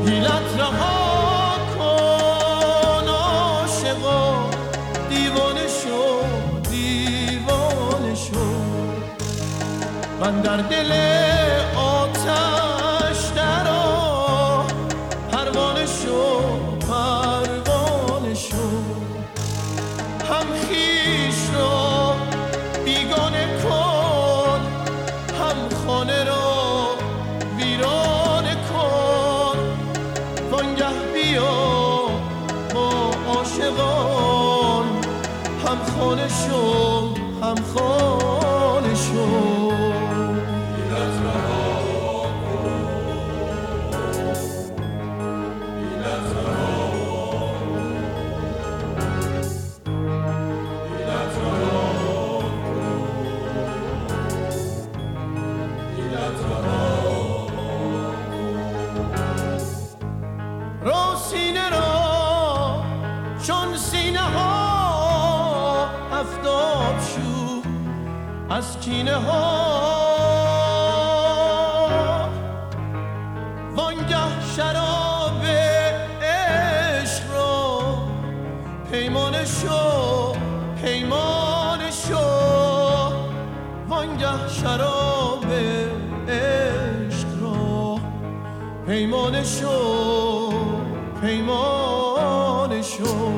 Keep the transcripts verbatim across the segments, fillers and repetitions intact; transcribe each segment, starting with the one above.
حیلت رها کن عاشقا، دیوانه شو دیوانه شو. من در دل آتش درآ، پروانه شو پروانه شو. هم خویش را بیگانه کن، هم خانه را ویرانه کن. وانگه بیا با عاشقان، هم خانه شو هم خانه شو. رو سینه را چون سینه ها آفتاب شو از کینه ها. وانگه شراب عشق را پیمانه شو پیمانه شو. وانگه شراب عشق را پیمانه شو پیمانه شو.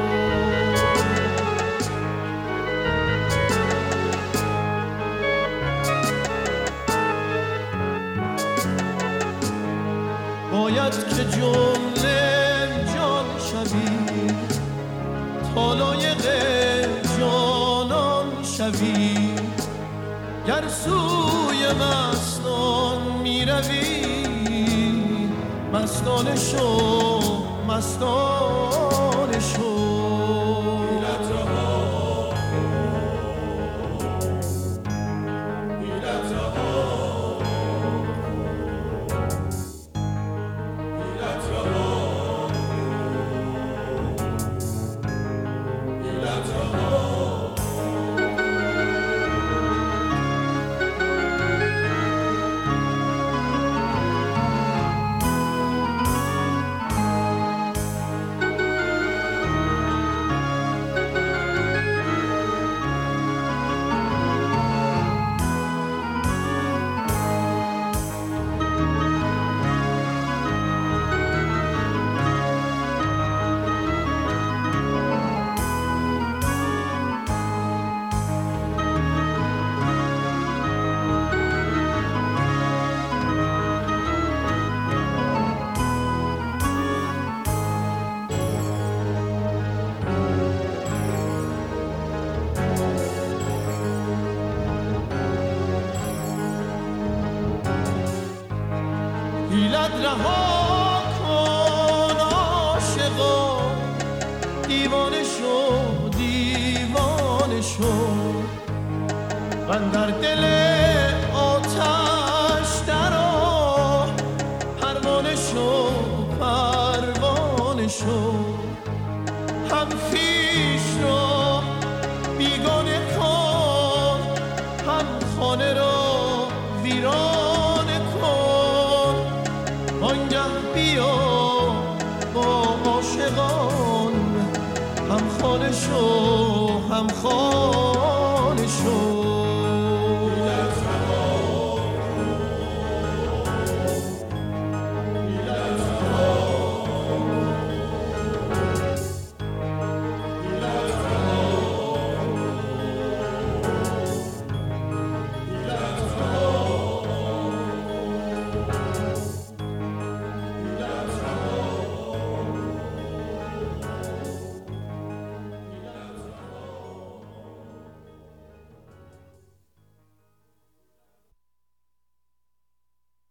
باید که جمله جان شوی، تا لایق جانان شوی. گر سوی مستان می روی، مستانه شو مستانه شو. حیلت رها کن عاشقا، دیوانه شو دیوانه شو. من در دل آتش درآ، پروانه شو پروانه شو. هم خویش را بیگانه کن، هم خانه را ویرانه کن. وانگه بیا با عاشقان، هم خانه شو هم خانه